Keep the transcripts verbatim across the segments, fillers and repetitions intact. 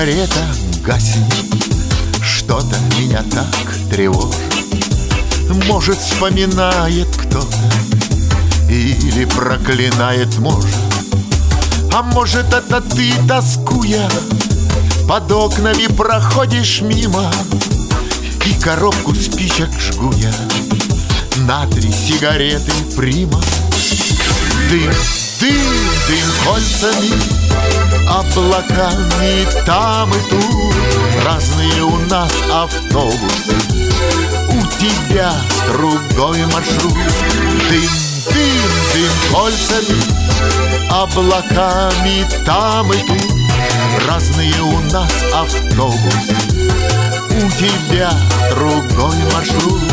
сигарета гаснет, что-то меня так тревожит. Может, вспоминает кто-то или проклинает, может. А может, это ты, тоскуя, под окнами проходишь мимо, и коробку спичек жгу я на три сигареты прима. Дым, дым, дым кольцами, облаками там и тут. Разные у нас автобусы, у тебя другой маршрут. Дым, дым, дым кольцами, облаками там и тут. Разные у нас автобусы, у тебя другой маршрут.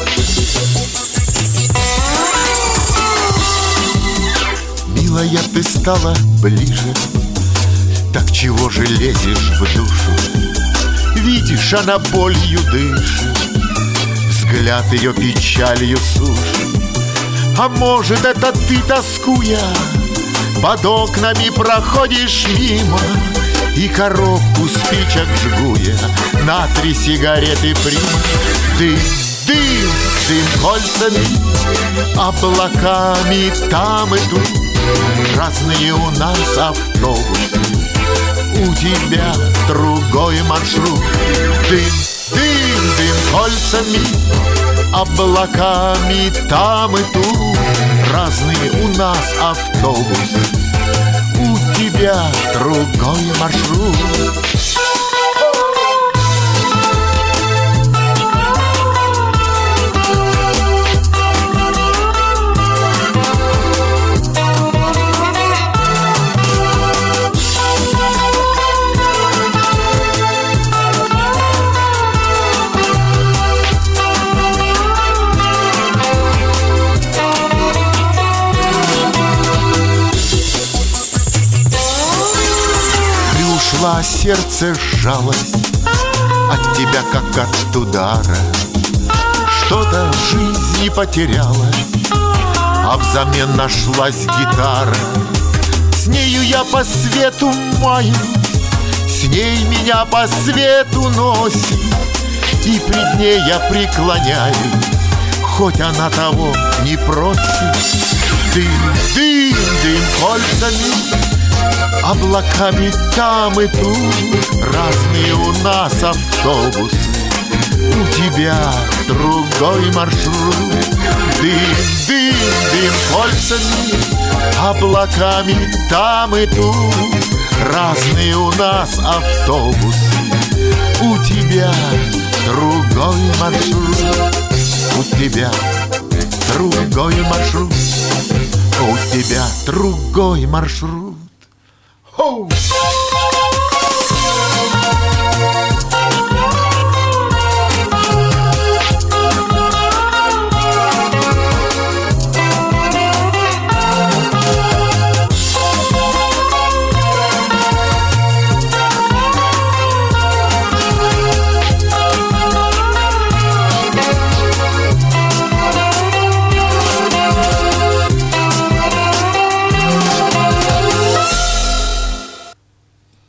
Милая, ты стала ближе, так чего же лезешь в душу? Видишь, она болью дышит, взгляд ее печалью сушит. А может, это ты, тоскуя, под окнами проходишь мимо, и коробку спичек жгу я на три сигареты прима. Дым, дым, дым кольцами, облаками там и тут. Разные у нас автобусы, у тебя другой маршрут. Дым, дым, дым кольцами, облаками там и тут. Разные у нас автобусы, у тебя другой маршрут. Ушла, сердце сжалось от тебя, как от удара. Что-то в жизни потерялось, а взамен нашлась гитара. С нею я по свету маю, с ней меня по свету носит, и пред ней я преклоняюсь, хоть она того не просит. Дым, дым, дым кольцами, облаками там и тут. Разные у нас автобусы, у тебя другой маршрут. Дым, дым, дым кольцами, облаками там и тут. Разные у нас автобусы, у тебя другой маршрут. У тебя другой маршрут, у тебя другой маршрут. Oh!